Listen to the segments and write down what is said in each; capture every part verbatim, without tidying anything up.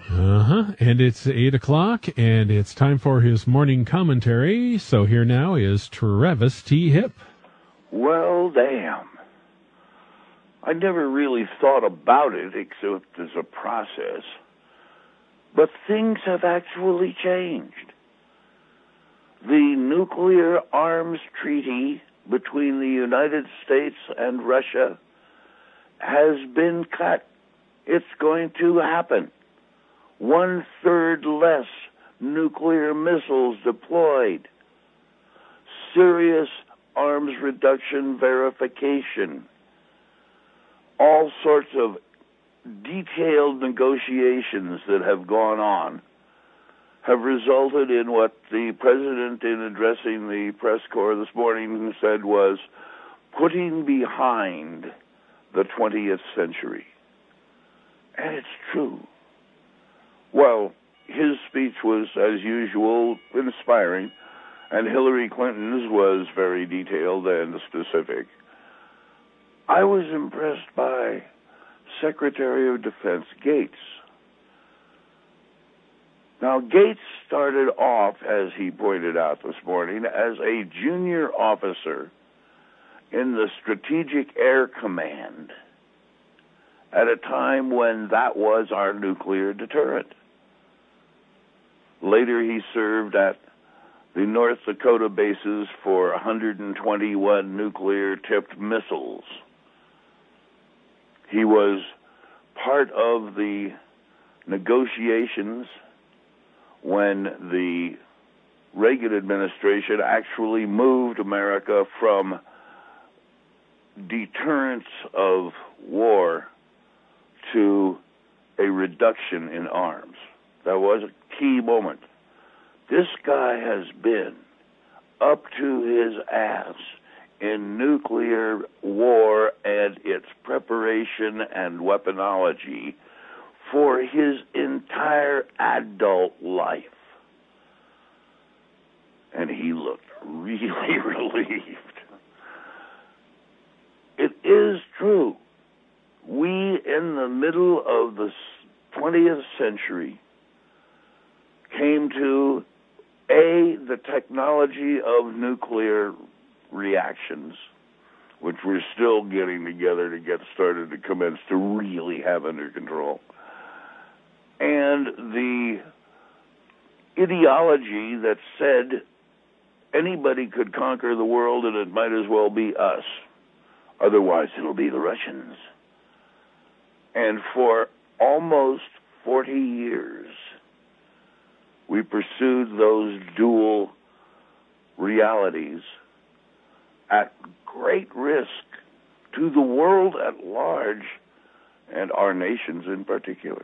Uh-huh. And it's eight o'clock, and it's time for his morning commentary. So here now is Travis T. Hipp. Well, damn. I never really thought about it except as a process. But things have actually changed. The nuclear arms treaty between the United States and Russia has been cut. It's going to happen. One-third less nuclear missiles deployed. Serious arms reduction verification. All sorts of detailed negotiations that have gone on have resulted in what the president, in addressing the press corps this morning, said was putting behind the twentieth century. And it's true. Well, his speech was, as usual, inspiring, and Hillary Clinton's was very detailed and specific. I was impressed by Secretary of Defense Gates. Now, Gates started off, as he pointed out this morning, as a junior officer in the Strategic Air Command at a time when that was our nuclear deterrent. Later, he served at the North Dakota bases for one hundred twenty-one nuclear-tipped missiles. He was part of the negotiations when the Reagan administration actually moved America from deterrence of war to a reduction in arms. That was a key moment. This guy has been up to his ass in nuclear war and its preparation and weaponology for his entire adult life. And he looked really relieved. It is true. We, in the middle of the twentieth century, came to, A, the technology of nuclear reactions, which we're still getting together to get started to commence to really have under control, and the ideology that said anybody could conquer the world and it might as well be us. Otherwise, it'll be the Russians. And for almost forty years, we pursued those dual realities at great risk to the world at large and our nations in particular.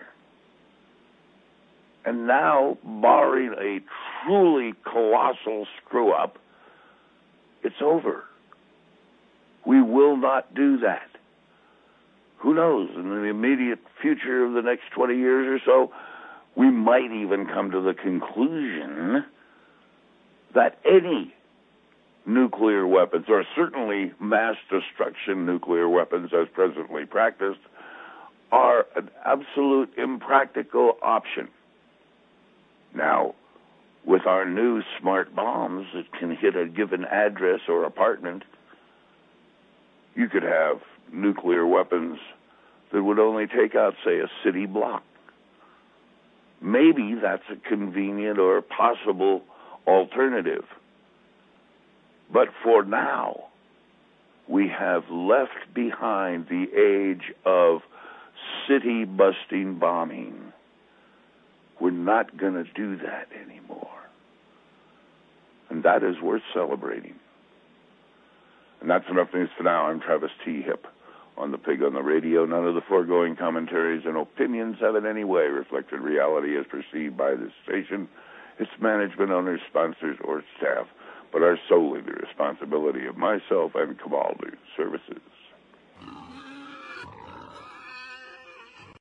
And now, barring a truly colossal screw-up, it's over. We will not do that. Who knows, in the immediate future of the next twenty years or so, we might even come to the conclusion that any nuclear weapons, or certainly mass destruction nuclear weapons as presently practiced, are an absolute impractical option. Now, with our new smart bombs that can hit a given address or apartment, you could have nuclear weapons that would only take out, say, a city block. Maybe that's a convenient or possible alternative. But for now, we have left behind the age of city-busting bombing. We're not going to do that anymore. And that is worth celebrating. And that's enough news for now. I'm Travis T. Hipp on The Pig on the Radio. None of the foregoing commentaries and opinions have in any way reflected reality as perceived by this station, its management, owners, sponsors, or staff, but are solely the responsibility of myself and Cabal News Services.